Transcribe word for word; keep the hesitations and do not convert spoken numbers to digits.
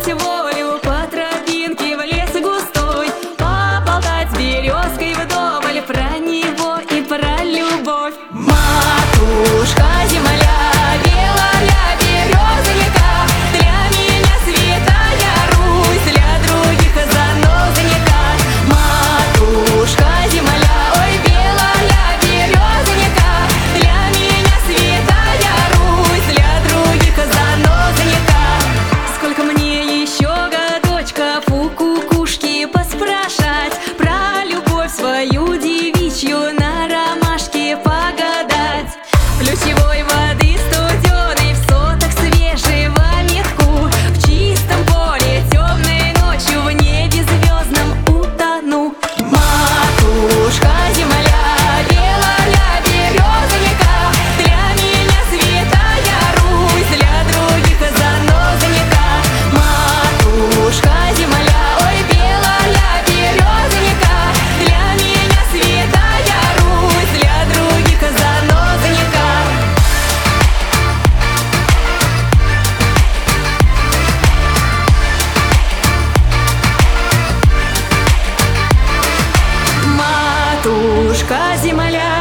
дать волю по тропинке в лес густой, поболтать с березкой вдоволь про него и про любовь. Матушка земля, белая березонька, для меня святая Русь, для других занозонька. Матушка земля, ой, белая березонька, для меня святая Русь, для других занозонька. Сколько мне еще годочков у кукушки поспрашать, про любовь свою девичью на ромашке погадать. Ключевой воды студеной, в сотах свежего метку, в чистом поле темной ночью, в небе звездном утону. Матушка земля, белая березонька, для меня святая Русь, для других занозонька. Матушка земля, ой, белая березонька, для меня святая Русь, для других занозонька. Матушка земля,